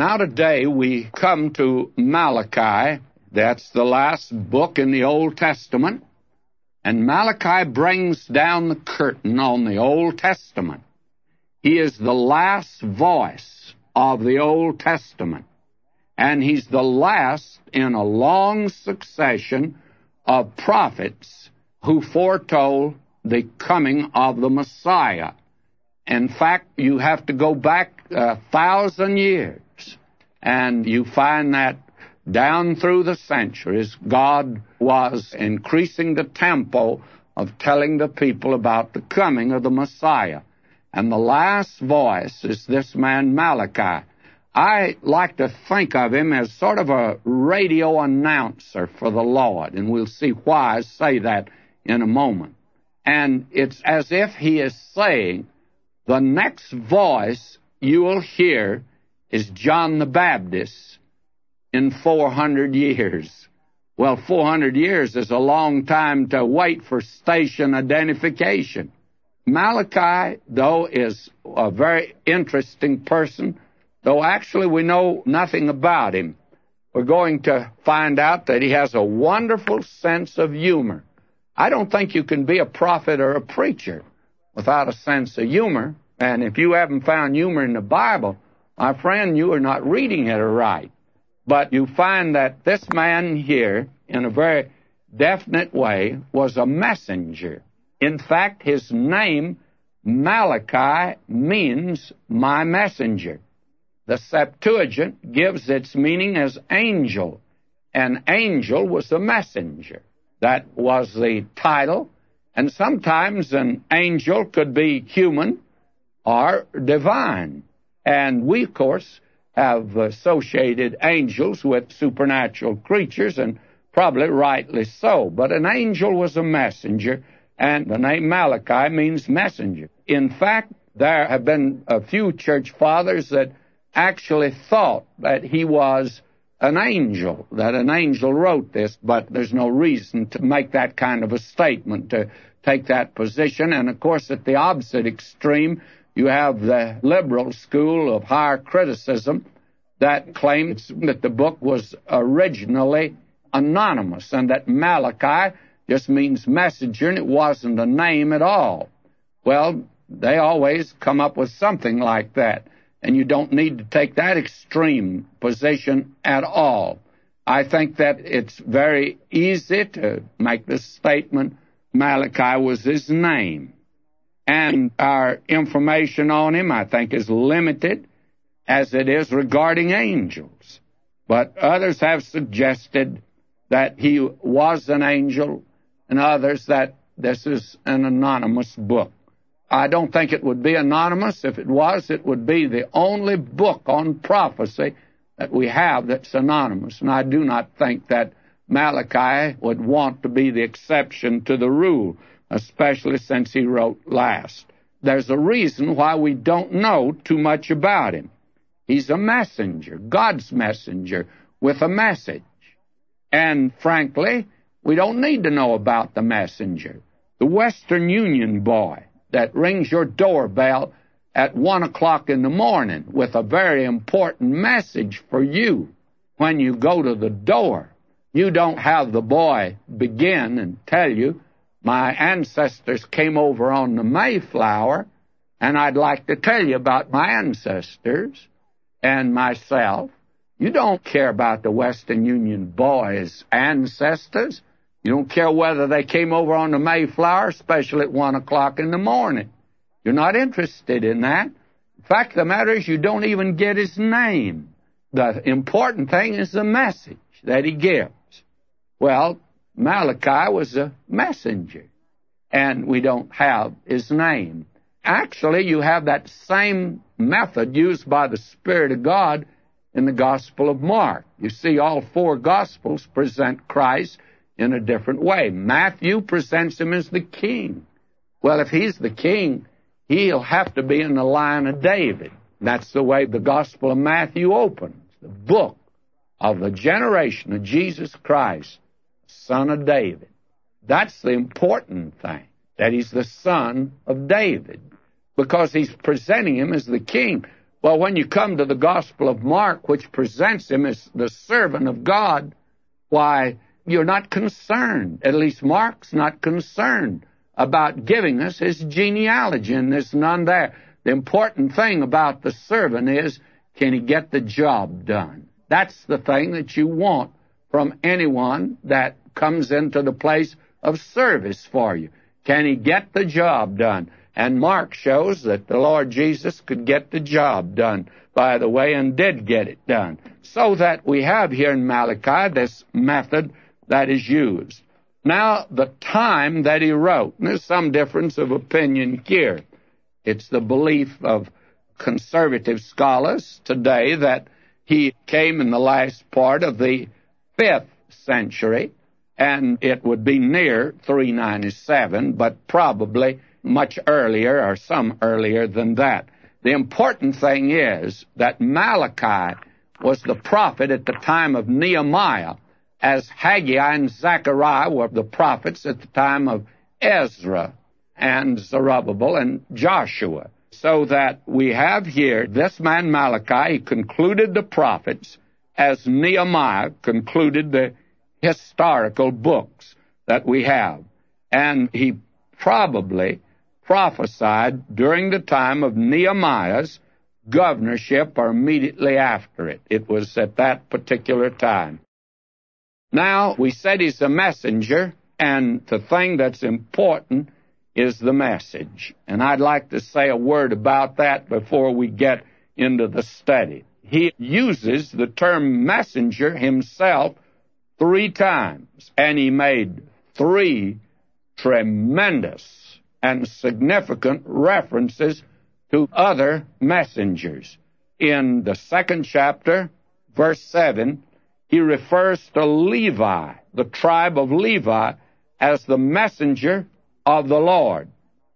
Now today we come to Malachi. That's the last book in the Old Testament. And Malachi brings down the curtain on the Old Testament. He is the last voice of the Old Testament. And he's the last in a long succession of prophets who foretold the coming of the Messiah. In fact, you have to go back 1,000 years, and you find that down through the centuries, God was increasing the tempo of telling the people about the coming of the Messiah. And the last voice is this man Malachi. I like to think of him as sort of a radio announcer for the Lord, and we'll see why I say that in a moment. And it's as if he is saying, the next voice you will hear is John the Baptist in 400 years. Well, 400 years is a long time to wait for station identification. Malachi, though, is a very interesting person, though actually we know nothing about him. We're going to find out that he has a wonderful sense of humor. I don't think you can be a prophet or a preacher without a sense of humor. And if you haven't found humor in the Bible, my friend, you are not reading it right. But you find that this man here, in a very definite way, was a messenger. In fact, his name, Malachi, means my messenger. The Septuagint gives its meaning as angel. An angel was a messenger. That was the title. And sometimes an angel could be human or divine. And we, of course, have associated angels with supernatural creatures, and probably rightly so. But an angel was a messenger, and the name Malachi means messenger. In fact, there have been a few church fathers that actually thought that he was an angel, that an angel wrote this, but there's no reason to make that kind of a statement, to take that position. And, of course, at the opposite extreme, you have the liberal school of higher criticism that claims that the book was originally anonymous and that Malachi just means messenger and it wasn't a name at all. Well, they always come up with something like that, and you don't need to take that extreme position at all. I think that it's very easy to make the statement Malachi was his name. And our information on him, I think, is limited as it is regarding angels. But others have suggested that he was an angel, and others that this is an anonymous book. I don't think it would be anonymous. If it was, it would be the only book on prophecy that we have that's anonymous. And I do not think that Malachi would want to be the exception to the rule, especially since he wrote last. There's a reason why we don't know too much about him. He's a messenger, God's messenger, with a message. And frankly, we don't need to know about the messenger. The Western Union boy that rings your doorbell at 1 o'clock in the morning with a very important message for you when you go to the door. You don't have the boy begin and tell you, my ancestors came over on the Mayflower, and I'd like to tell you about my ancestors and myself. You don't care about the Western Union boy's ancestors. You don't care whether they came over on the Mayflower, especially at 1 o'clock in the morning. You're not interested in that. In fact, the matter is you don't even get his name. The important thing is the message that he gives. Well, Malachi was a messenger, and we don't have his name. Actually, you have that same method used by the Spirit of God in the Gospel of Mark. You see, all 4 Gospels present Christ in a different way. Matthew presents him as the king. Well, if he's the king, he'll have to be in the line of David. That's the way the Gospel of Matthew opens, the book of the generation of Jesus Christ, son of David. That's the important thing, that he's the son of David, because he's presenting him as the king. Well, when you come to the Gospel of Mark, which presents him as the servant of God, why, you're not concerned. At least Mark's not concerned about giving us his genealogy, and there's none there. The important thing about the servant is, can he get the job done? That's the thing that you want from anyone that comes into the place of service for you. Can he get the job done? And Mark shows that the Lord Jesus could get the job done, by the way, and did get it done. So that we have here in Malachi this method that is used. Now, the time that he wrote, and there's some difference of opinion here. It's the belief of conservative scholars today that he came in the last part of the 5th century, and it would be near 397, but probably much earlier or some earlier than that. The important thing is that Malachi was the prophet at the time of Nehemiah, as Haggai and Zechariah were the prophets at the time of Ezra and Zerubbabel and Joshua. So that we have here this man Malachi, he concluded the prophets as Nehemiah concluded the historical books that we have. And he probably prophesied during the time of Nehemiah's governorship or immediately after it. It was at that particular time. Now, we said he's a messenger, and the thing that's important is the message. And I'd like to say a word about that before we get into the study. He uses the term messenger himself 3 times, and he made 3 tremendous and significant references to other messengers. In the 2nd chapter, verse 7, he refers to Levi, the tribe of Levi, as the messenger of the Lord.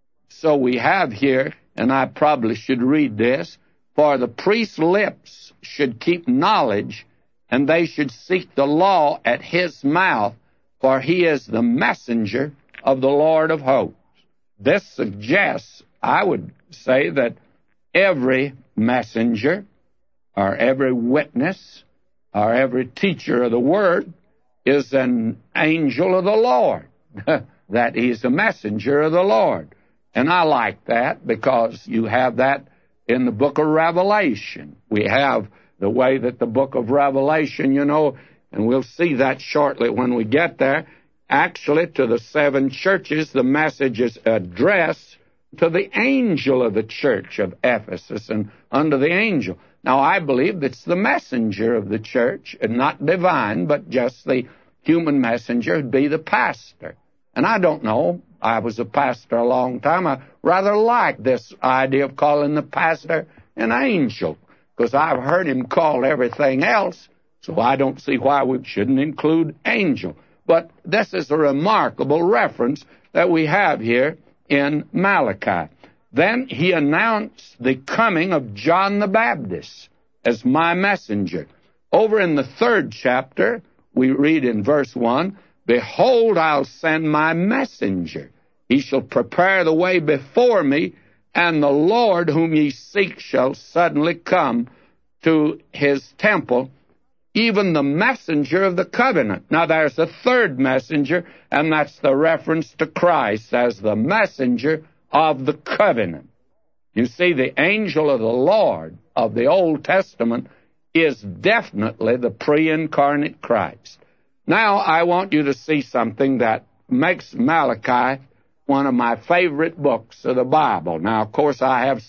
So we have here, and I probably should read this, for the priest's lips should keep knowledge, and they should seek the law at his mouth, for he is the messenger of the Lord of hosts. This suggests, I would say, that every messenger, or every witness, or every teacher of the Word is an angel of the Lord, that he's a messenger of the Lord. And I like that because you have that in the book of Revelation. We have the way that the book of Revelation, you know, and we'll see that shortly when we get there. Actually, to the 7 churches, the message is addressed to the angel of the church of Ephesus and under the angel. Now, I believe it's the messenger of the church, and not divine, but just the human messenger would be the pastor. And I don't know. I was a pastor a long time. I rather like this idea of calling the pastor an angel, because I've heard him call everything else, so I don't see why we shouldn't include angel. But this is a remarkable reference that we have here in Malachi. Then he announced the coming of John the Baptist as my messenger. Over in the 3rd chapter, we read in verse 1, Behold, I'll send my messenger. He shall prepare the way before me, and the Lord whom ye seek shall suddenly come to his temple, even the messenger of the covenant. Now, there's a 3rd messenger, and that's the reference to Christ as the messenger of the covenant. You see, the angel of the Lord of the Old Testament is definitely the pre-incarnate Christ. Now, I want you to see something that makes Malachi one of my favorite books of the Bible. Now, of course, I have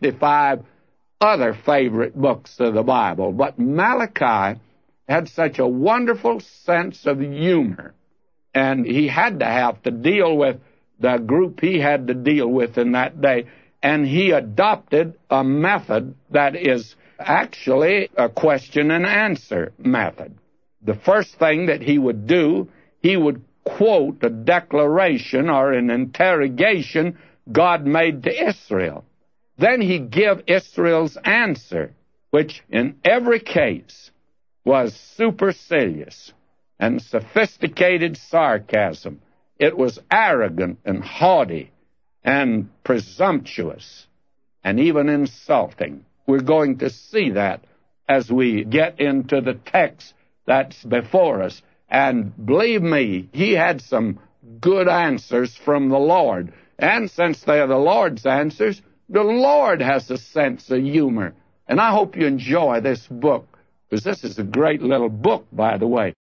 65 other favorite books of the Bible, but Malachi had such a wonderful sense of humor, and he had to have to deal with the group he had to deal with in that day, and he adopted a method that is actually a question and answer method. The first thing that he would do, he would quote a declaration or an interrogation God made to Israel. Then he'd give Israel's answer, which in every case was supercilious and sophisticated sarcasm. It was arrogant and haughty and presumptuous and even insulting. We're going to see that as we get into the text that's before us. And believe me, he had some good answers from the Lord. And since they are the Lord's answers, the Lord has a sense of humor. And I hope you enjoy this book, because this is a great little book, by the way.